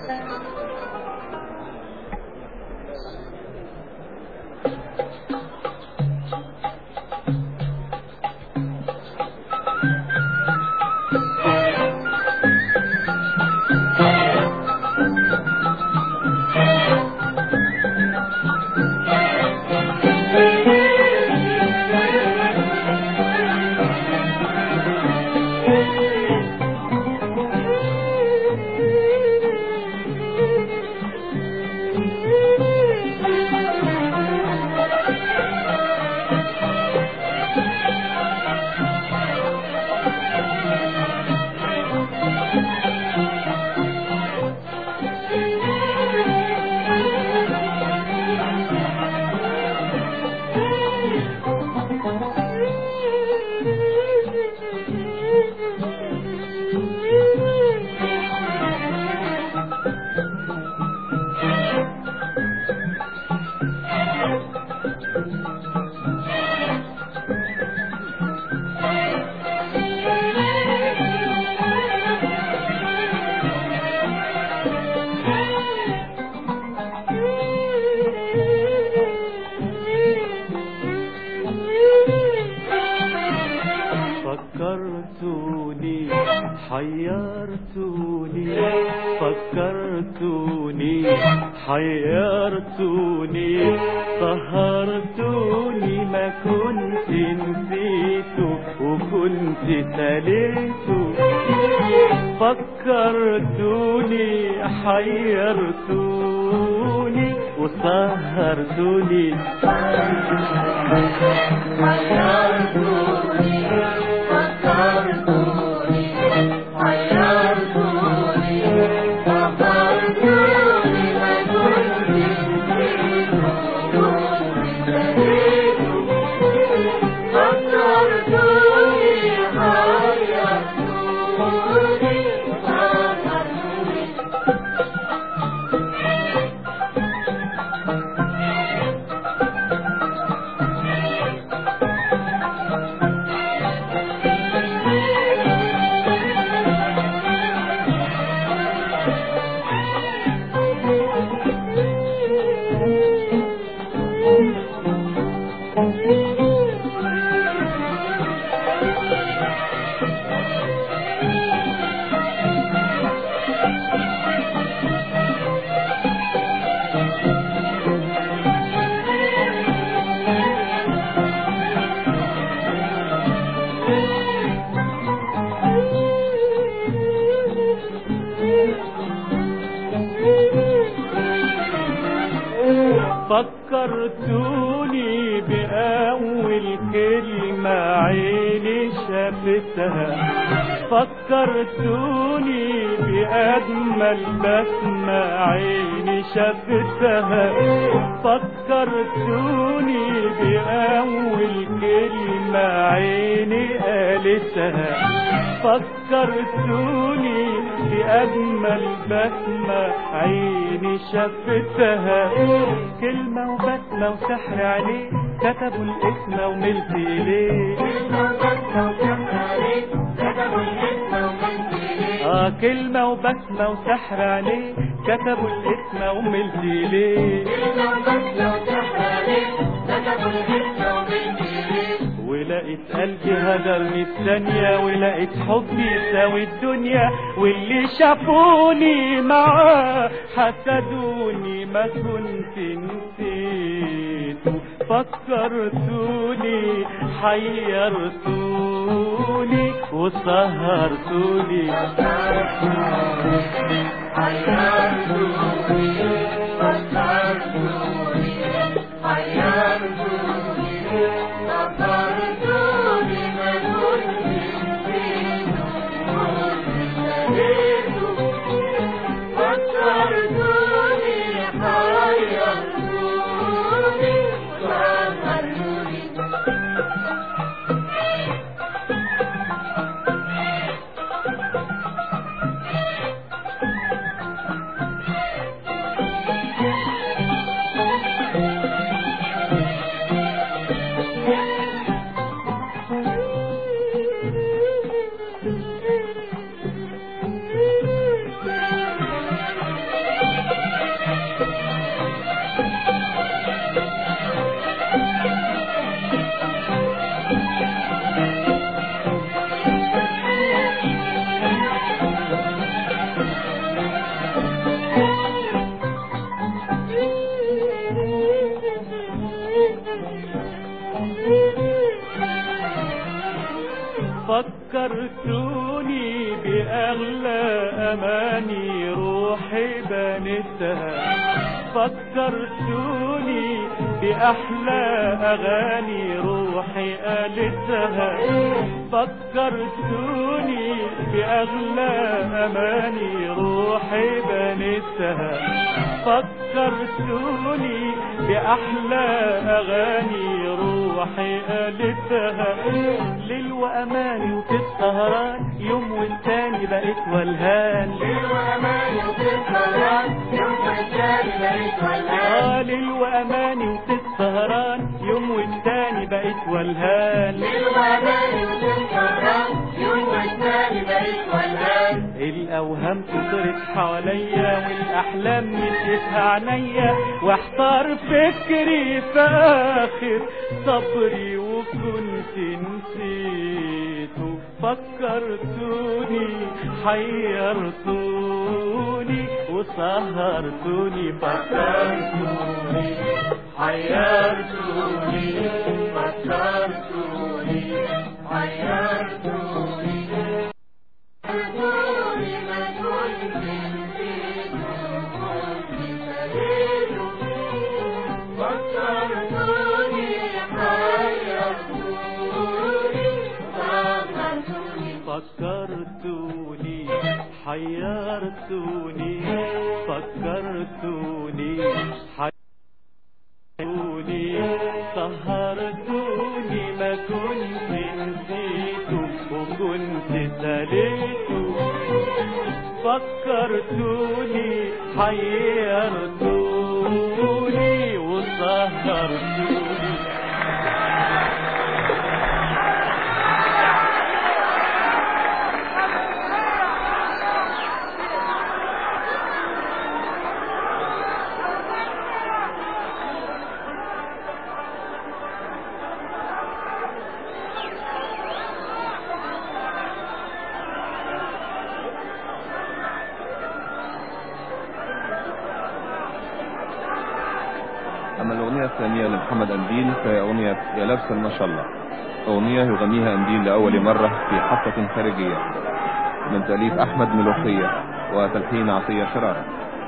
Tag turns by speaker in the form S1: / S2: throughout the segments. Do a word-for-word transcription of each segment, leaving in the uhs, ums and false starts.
S1: فكرتوني حيرتوني فكرتوني حيرتوني سهرتوني ما كنت نسيته وكنت سليته فكرتوني حيرتوني وسهرتوني
S2: حيرتوني فكرتوني حيرتوني سهرتوني ما كنت نسيته وكنت سليته فكرتوني حيرتوني سهرتوني
S1: فكرتوني بأول كلمة عيني شافتها فكرتوني بأجمل بسمة عيني شافتها فكرتوني بأول كلمة عيني قالتها فكرتوني بأجمل بسمة عيني شافتها كلمة وبسمة وسحر عليه كتبوا الاسم وملت إليه آه كلمة وبسمة وسحر عليه كتبوا الاسم وملت إليه ولقيت قلبي هدرني الثانية ولقيت حبي يساوي الدنيا واللي شافوني معاه حسدوني ما كنت نسيته فكرتوني حيرتوني وسهرتوني
S2: حيرتوني فكرتوني حيرتوني فكرتوني ما كنت نسيته وكنت سليته فكرتوني حيرتوني سهرتوني
S1: فكرتوني بأغلى أماني روحي بنتها، فكرتوني بأحلى أغاني روحي قالتها، فكرتوني بأغلى أماني روحي بنتها، فكرتوني بأحلى أغاني روحي قالتها. ليل وأماني وتسهران يوم والتاني بقيت والهان،
S2: ليل وأماني وتسهران يوم والتاني بقيت والهان،
S1: ليل وأماني وتسهران يوم والتاني بقيت والهان،
S2: ليل وأماني وتسهران يوم والتاني بقيت والهان.
S1: الأوهام كترت حواليا والأحلام مشيتها عينيا، واحتار فكري في آخر صبري وكنت نسيته. فكرتوني حيرتوني وسهرتوني، فكرتوني حيرتوني فكرتوني حيرتوني.
S2: فكرتوني ما كنت نسيته وكنت سهيته، فكرتوني حيرتوني فكرتوني،
S1: فكرتوني حيرتوني فكرتوني حيرتوني سهرتوني، ما كنت نسيته وكنت سليته. فكرتوني حيرتوني وسهرتوني.
S3: أما الأغنية الثانية لمحمد أنديل فهي أغنية يا لابسة ما شاء الله، أغنية يغنيها أنديل لأول مرة في حفلة خارجية من تأليف أحمد ملوخية وتلحين عطية شرارة.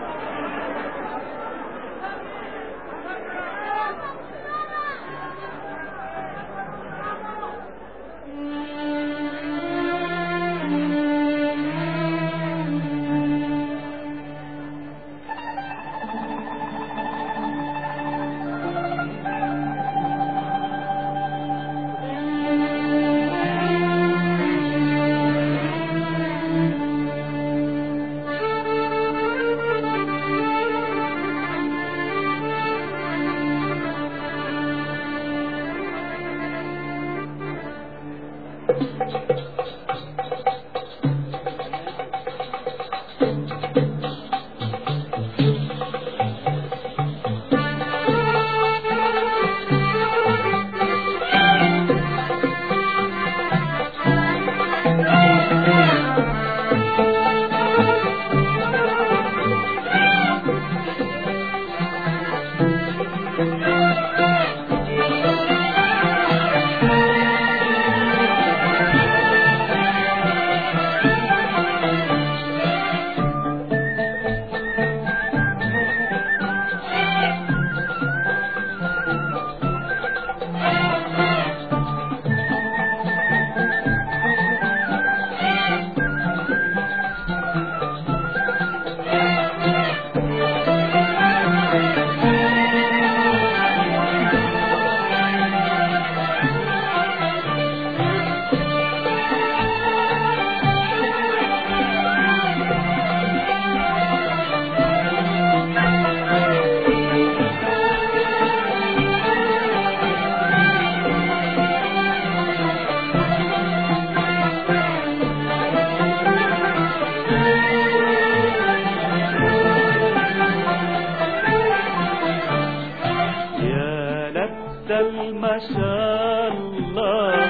S1: ما شاء الله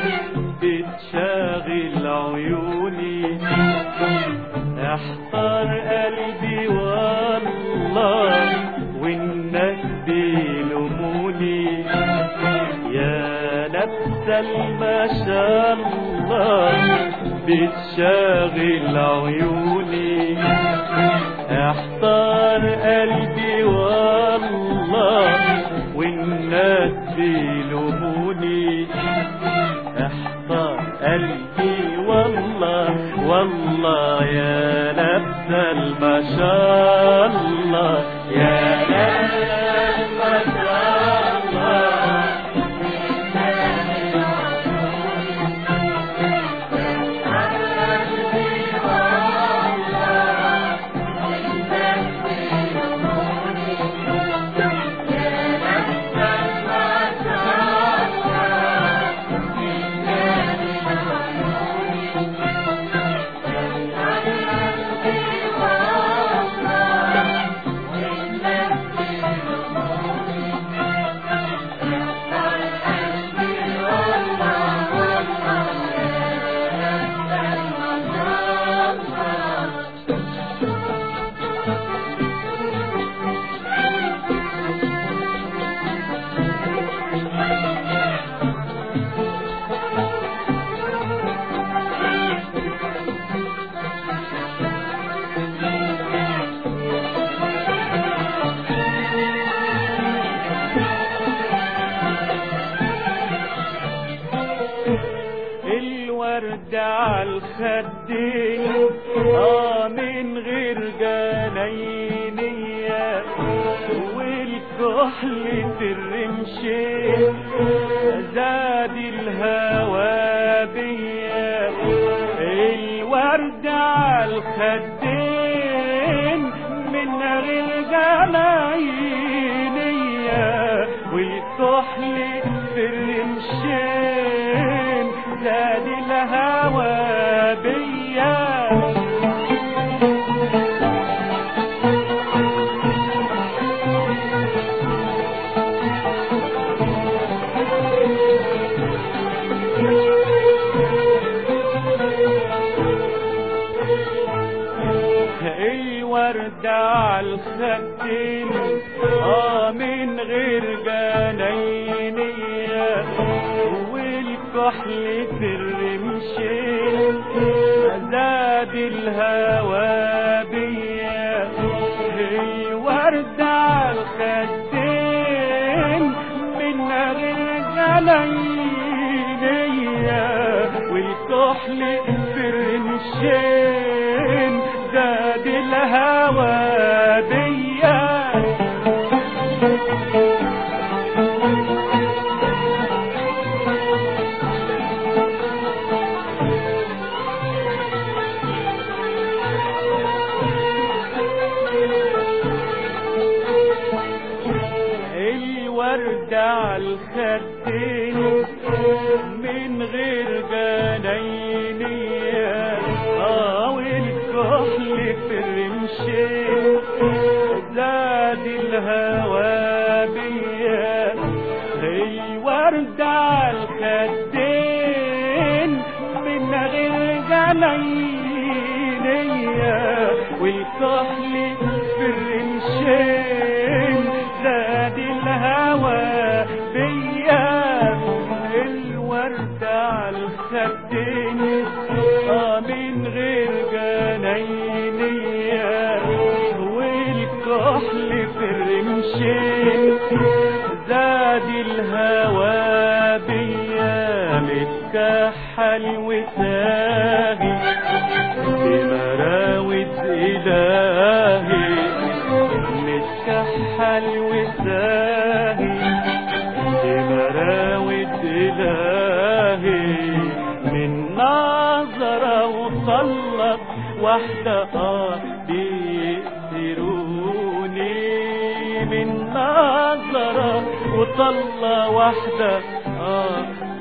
S1: بتشاغل عيوني، احتار قلبي والله والناس بيلوموني. يا لابسة ما شاء الله بتشاغل عيوني، احتار قلبي والله والناس بيلوموني، احتار قلبي والله والله يا لابسة ما شاء الله، يا لابسة ما شاء الله. الورد عالخدين اه من غير جناينية، والكحل في الرمشين زاد الهوى بيا، الورد عالخدين من غير جناينية، والكحل في الرمشين زاد الهوى بيا. الورد عالخدين اه من غير جناينية، والكحل في الرمشين زاد الهوى بيا، الورد عالخدين من غير جناينية، والكحل في الرمشين زاد الهوى بيا. الورد عالخدين من غير جناينية اه والكحل في الرمشين زاد الهوى بيا، الورد عالخدين من غير جناينية، والكحل في الرمشين زاد الهوى بيا، الورد عالخدين اه من غير جناينية، والكحل في الرمشين زاد الهوى بيا، متكحل وساهي بمراود إلهي، متكحل وساهي بمراود إلهي، من نظرة وطلب واحدة اه بيأسروني، من نظرة وطلة واحدة اه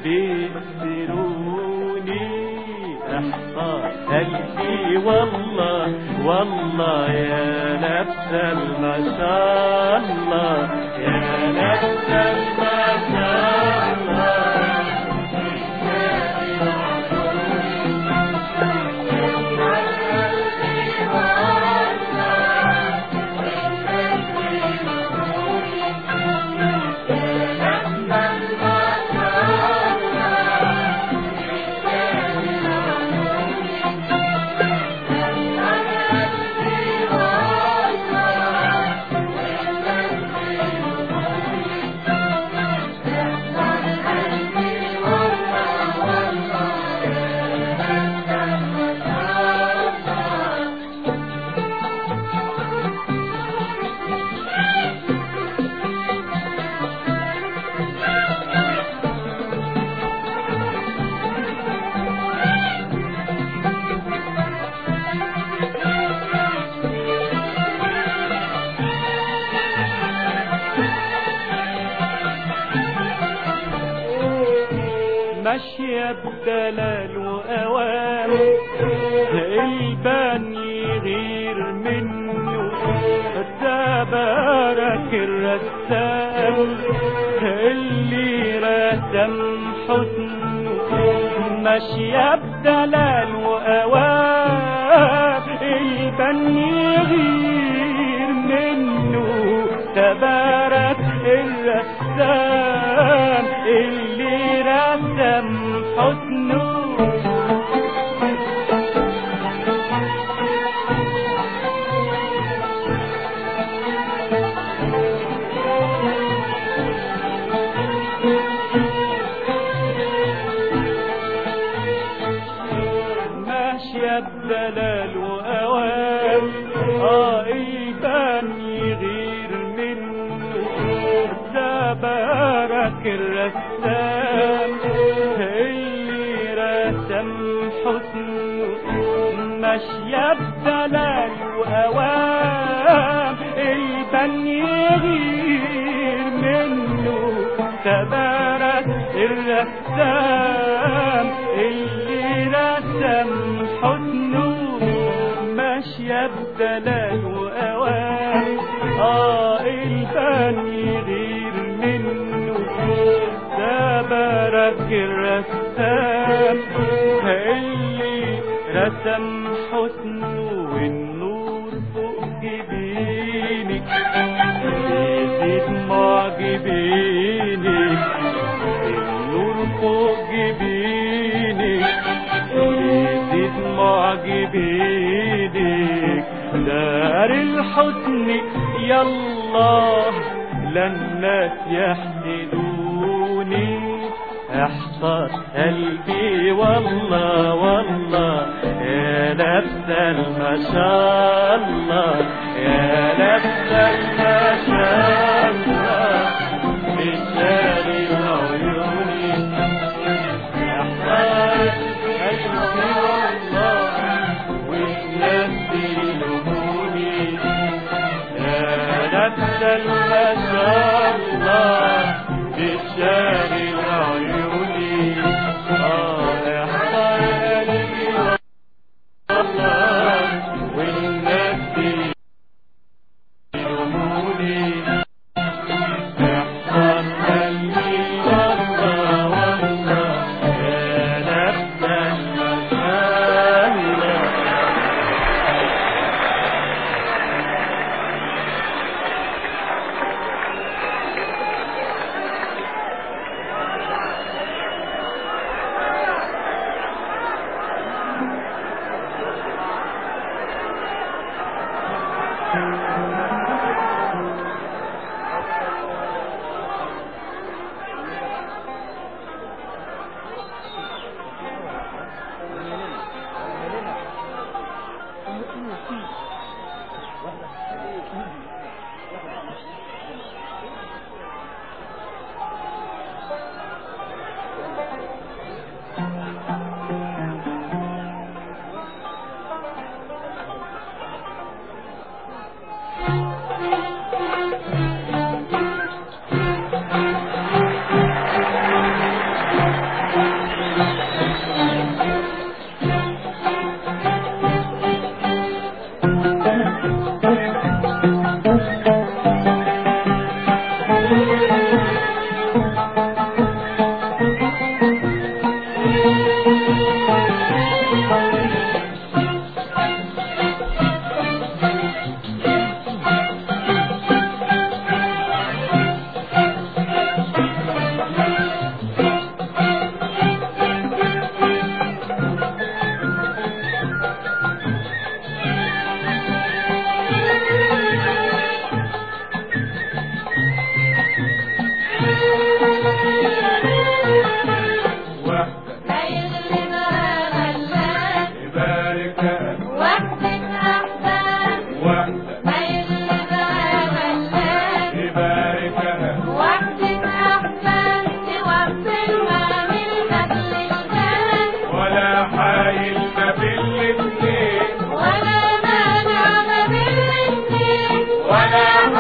S1: بيأسروني، احصى قلبي والله والله يا لابسة ما شاء الله، يا لابسة ما شاء الله. ماشية بدلال وأوام البان يغير منه تبارك الرسام اللي رسم حسنه ماشية بدلال وأوام البان يغير منه تبارك الرسام اللي رسم حسنه ماشية بدلال وأوام اه البان يغير منه تبارك الرسام اللي رسم حسنه ماشية بدلال وأوام البان يغير منه تبارك الرسام اللي رسم حسنه ماشية بدلال وأوام اه البان يغير منه تبارك الرسام اللي رسم حسنه والنور فوق جبينك يزيد معجبينك النور فوق جبينك يزيد معجبينك دار الحسن يالله للناس يحسدوني احفظ قلبي والله والله يا لابسه ما شاء الله يا لابسه ما شاء الله بشاري عيوني احفظ قلبي والله والناس يلوموني يا لابسه ما شاء الله بشاري عيوني اه احفظ قلبي والله والناس يلوموني احفظ قلبي والله والله يا لابسه ما شاء الله.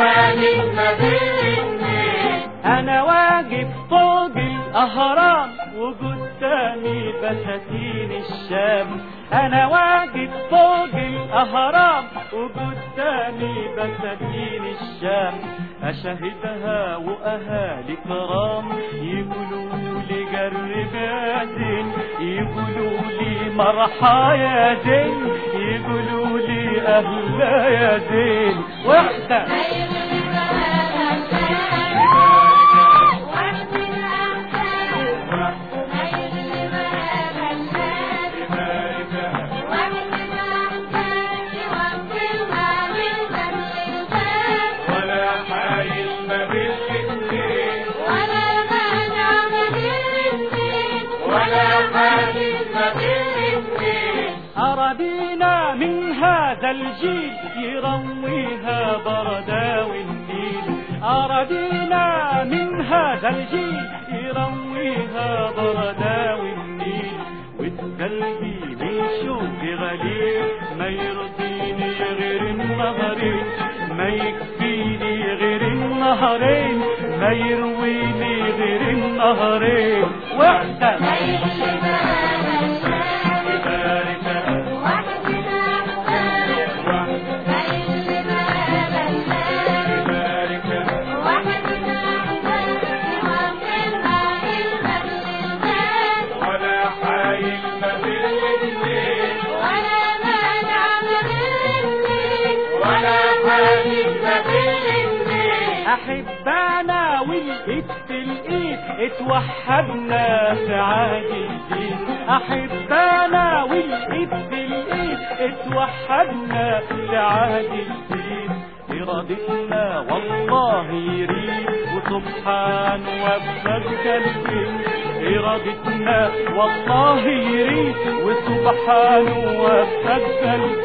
S1: انا واقف فوق الاهرام وقدامي بساتين الشام. انا واقف فوق الاهرام وقدامي بساتين الشام. اشاهدها واهالي كرام يقولوا لي قرب يا زين، يقولوا لي مرحى يا زين، يقولوا لي اهلا يا زين. وحده أراضينا من هذا الجيل يرويها برداوي النيل. أراضينا من هذا الجيل يرويها برداوي النيل. وقلبي من شوق غليل ما يرضيني غير النهرين، ما يكفيني غير النهرين، ما يرويني غير النهرين. وحدة أحبانا والإيد في الإيد اتوحدنا في عهد جديد. أحبانا والإيد في الإيد اتوحدنا في عهد جديد. إرادتنا والله يريد وسبحان وابتدى الدين. إرادتنا والله يريد وسبحان وابتدى الدين.